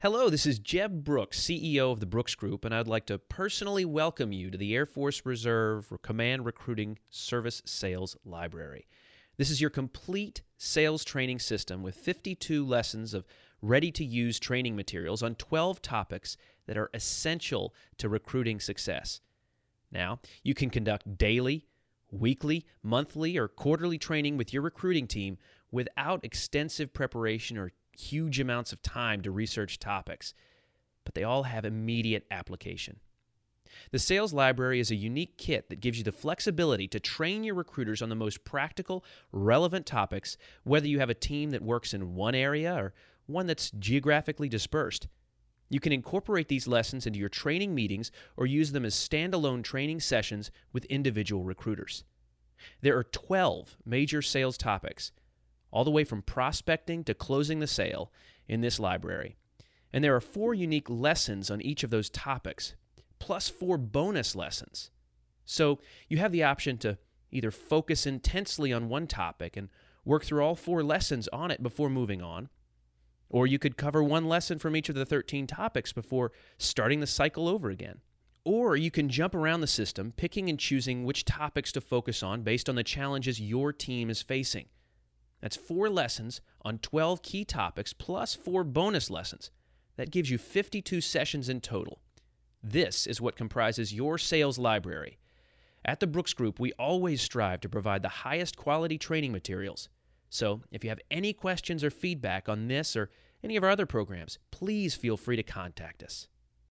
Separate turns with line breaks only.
Hello, this is Jeb Brooks, CEO of the Brooks Group, and I'd like to personally welcome you to the Air Force Reserve Command Recruiting Service Sales Library. This is your complete sales training system with 52 lessons of ready-to-use training materials on 12 topics that are essential to recruiting success. Now, you can conduct daily, weekly, monthly, or quarterly training with your recruiting team without extensive preparation or huge amounts of time to research topics, but they all have immediate application. The Sales Library is a unique kit that gives you the flexibility to train your recruiters on the most practical, relevant topics, whether you have a team that works in one area or one that's geographically dispersed. You can incorporate these lessons into your training meetings or use them as standalone training sessions with individual recruiters. There are 12 major sales topics, all the way from prospecting to closing the sale, in this library. And there are 4 unique lessons on each of those topics, plus 4 bonus lessons. So you have the option to either focus intensely on one topic and work through all 4 lessons on it before moving on, or you could cover one lesson from each of the 13 topics before starting the cycle over again. Or you can jump around the system, picking and choosing which topics to focus on based on the challenges your team is facing. That's 4 lessons on 12 key topics plus 4 bonus lessons. That gives you 52 sessions in total. This is what comprises your sales library. At the Brooks Group, we always strive to provide the highest quality training materials. So if you have any questions or feedback on this or any of our other programs, please feel free to contact us.